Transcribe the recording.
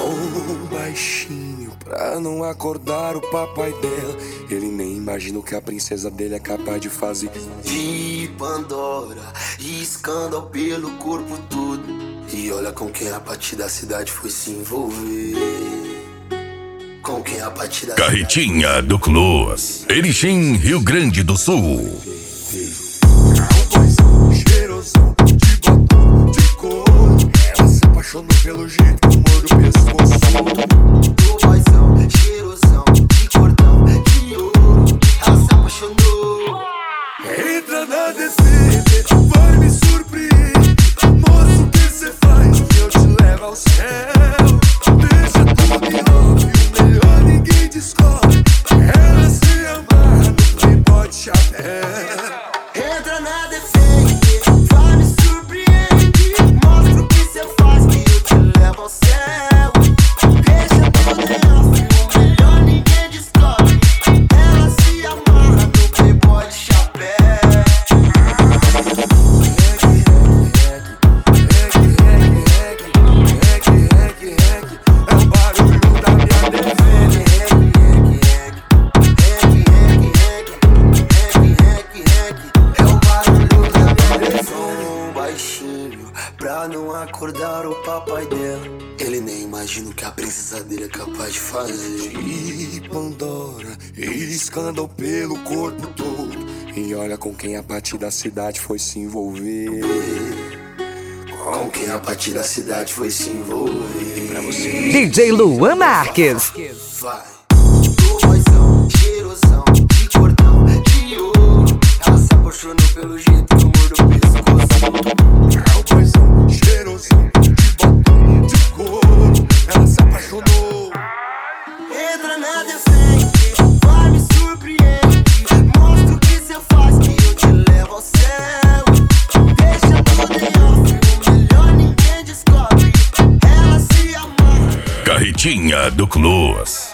som baixinho pra não acordar o papai dela. Ele nem imagina o que a princesa dele é capaz de fazer. De Pandora e escândalo pelo corpo todo. E olha com quem a partir da cidade foi se envolver. Com quem a partir da Carretinha do Close, Erechim, Rio Grande do Sul. Cowboyzão, cheirosão, de batom, de couro. Ela se apaixonou pelo jeito que eu mordo o pescoço. Cowboyzão, cheirosão, de cordão, de ouro. Ela se apaixonou. Entra na DCT, vai me surpreender. Moço, o que cê faz que eu te levo ao céu? Deixa tudo em off, o melhor ninguém descobre. Ela se amarra no playboy de chapéu. Entra na defeito, vai me surpreender. Mostra o que cê faz que eu te levo ao céu. Deixa tudo em off, o melhor ninguém descobre. Ela se amarra no playboy de chapéu. É o barulho da minha defesa. É o barulho da minha som baixinho pra não acordar o papai dela. Ele nem imagina o que a princesa dele é capaz de fazer. E Pandora, escândalo pelo corpo todo. E olha com quem a partir da cidade foi se envolver. Com quem a partir da cidade foi se envolver. Pra você DJ Luan Marques. vai. Cowboyzão, cheirosão, de cordão, de ouro. Ela se apaixonou pelo jeito que eu mordo o pescoço. Cowboyzão, cheirosão, de batom, de couro. Ela se apaixonou. Entra na defeito, vai me surpreender. Mostra o que cê faz que eu te levo ao céu. Deixa tudo em off, o melhor ninguém descobre. Ela se amarra. Carretinha do Close.